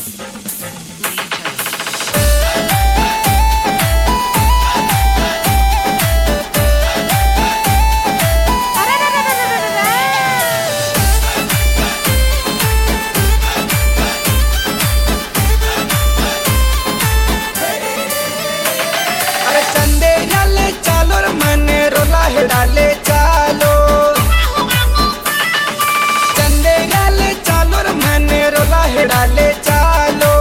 डाले चालो चंदे गाले चालो रे मने रोला है डाले चालो।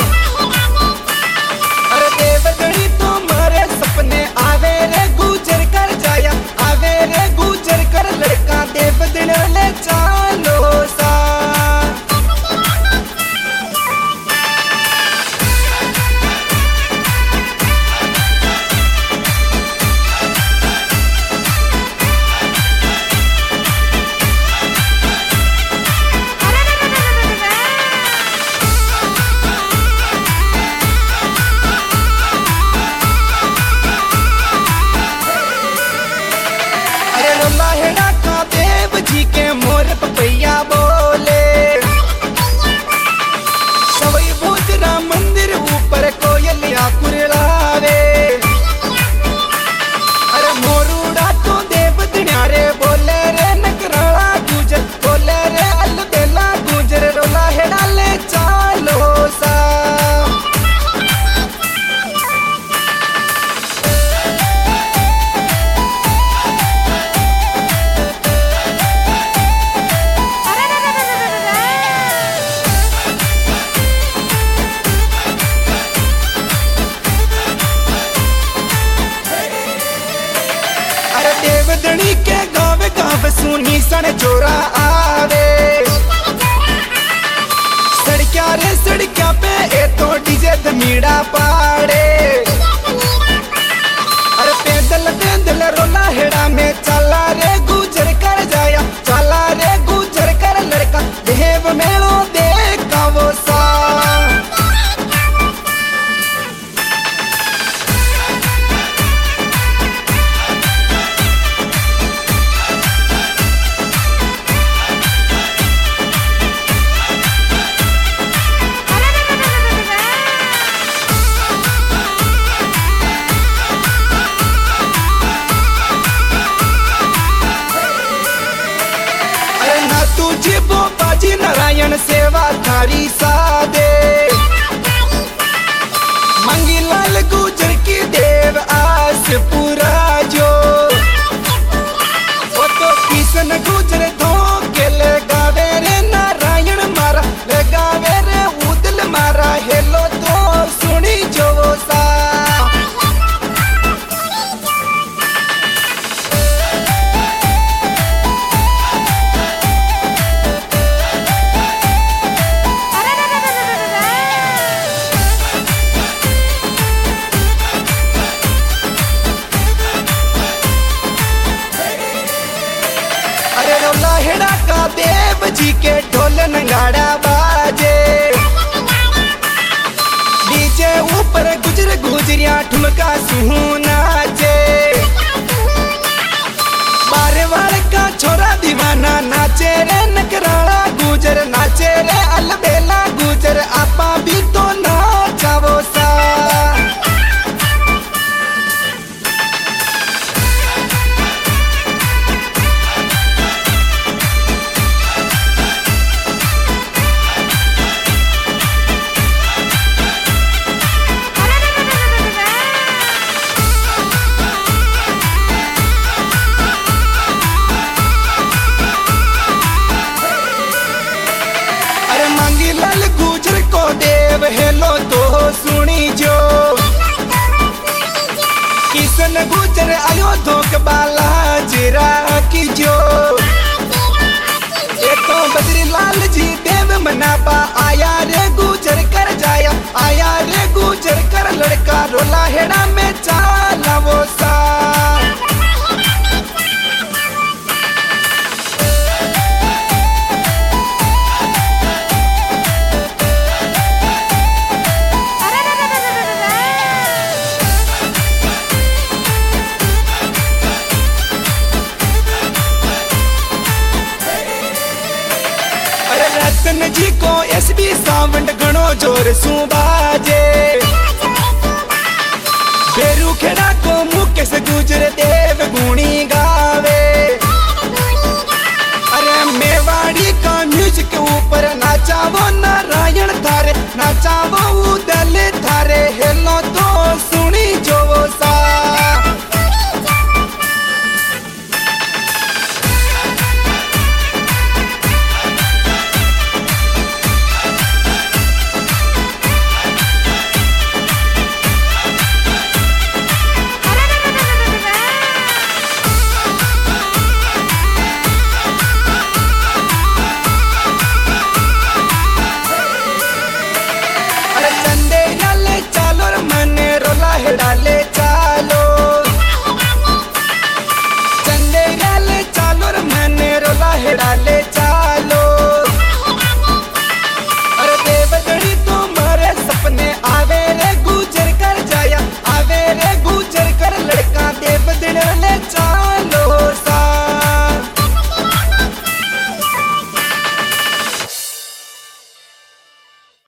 अरे देवगणी तुम्हारे सपने आवे रे गुजर कर जाया, आवे रे गुजर कर लड़का देवगण ले चालो सा। लाहेड़ा का देव जी के मोर पपैया बोले, सवई भोजरा मंदिर ऊपर कोयलिया कुरलावे। अरे मोरूड़ा तो देव दिनारे बोले रे नकराला गुजर, बोले रे अलबेला गुजर रो लाहेड़ा ले चालो सा। देवदनी के गावे गावे सुनी सन जोरा आवे, सड़किया रे सड़किया पे ए तो डीजे धमीड़ा पाड़े। अरे पैदल पैदल रोला हेड़ा में चला रे गुजर कर जाया, चला रे गुजर कर लड़का देव मेलो देखा वो सा। तुझे बाजी नारायण सेवा थारी सादे, मंगी लाल गुजर की देव आस पूरा जो। वो तो किशन गुजर धोके ले गावे रे नारायण मारा, ले गावे रे उदल मारा हेलो तो सुनी जो सा। लाहेड़ा का देव जी के ढोल नगाड़ा बाजे, डीजे ऊपर गुजर गुजरिया ठुमका सुहू नाचे। बारे वाले का छोरा दीवाना नाचे रे नकराला गुजर, नाचे रे अलबेला गुजर आपा भी तो नाचावो सा। लाल गुजर को देव हेलो तो सुनी जो, किशन गुजर आयो धोक बाला जिरा की जो। तो बद्री लाल जी देव मनापा आया रे गुजर कर जाया, आया रे गुजर कर लड़का रोला हेड़ा में चाला वो सा। रतन जी को एसबी सावंड गणो जोर सु बाजे।